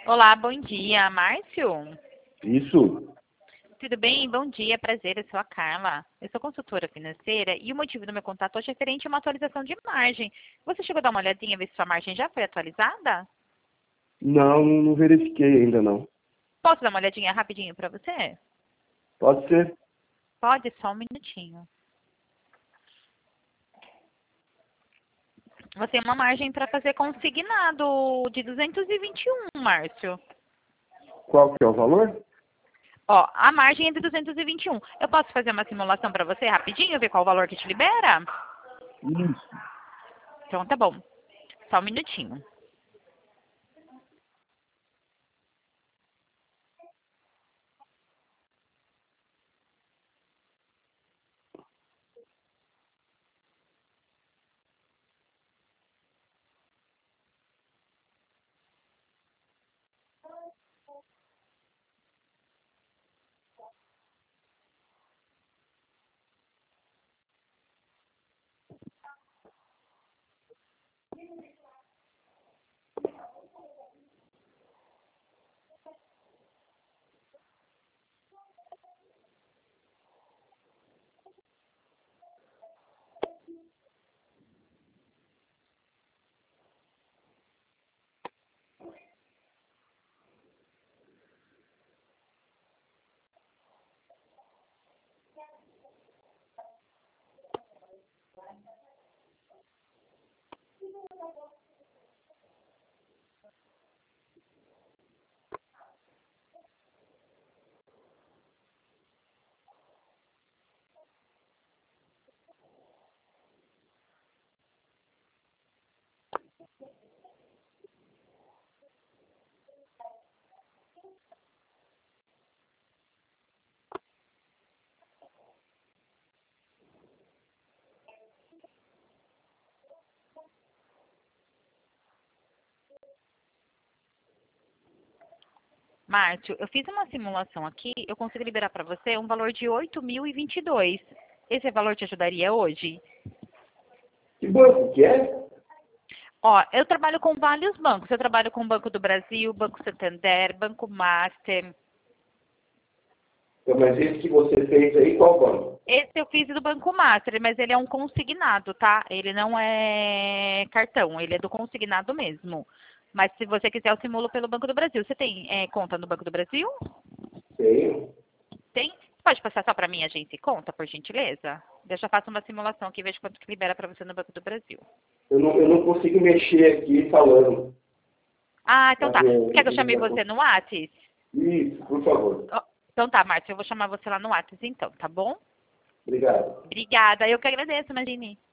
Olá, bom dia, Márcio. Isso. Tudo bem? Bom dia, prazer, eu sou a Carla. Eu sou consultora financeira e o motivo do meu contato hoje é referente a uma atualização de margem. Você chegou a dar uma olhadinha, ver se sua margem já foi atualizada? Não verifiquei ainda não. Posso dar uma olhadinha rapidinho para você? Pode ser? Pode, só um minutinho. Você tem uma margem para fazer consignado de 221, Márcio. Qual que é o valor? Ó, a margem é de 221. Eu posso fazer uma simulação para você rapidinho, ver qual o valor que te libera? Isso. Então tá bom. Só um minutinho. Márcio, eu fiz uma simulação aqui, eu consigo liberar para você um valor de 8.022. Esse valor te ajudaria hoje? Que banco que é? Ó, eu trabalho com vários bancos. Eu trabalho com o Banco do Brasil, Banco Santander, Banco Master. Então, mas esse que você fez aí, qual banco? Esse eu fiz do Banco Master, mas ele é um consignado, tá? Ele não é cartão, ele é do consignado mesmo. Mas se você quiser, eu simulo pelo Banco do Brasil. Você tem conta no Banco do Brasil? Tenho. Tem? Pode passar só para mim, agência e conta, por gentileza? Eu já faço uma simulação aqui e vejo quanto que libera para você no Banco do Brasil. Eu não consigo mexer aqui falando. Ah, então Tá tá. vendo? Quer que eu chame você no Whats? Isso, por favor. Ó, então tá, Márcia, eu vou chamar você lá no Whats então, tá bom? Obrigado. Obrigada, eu que agradeço, Marine.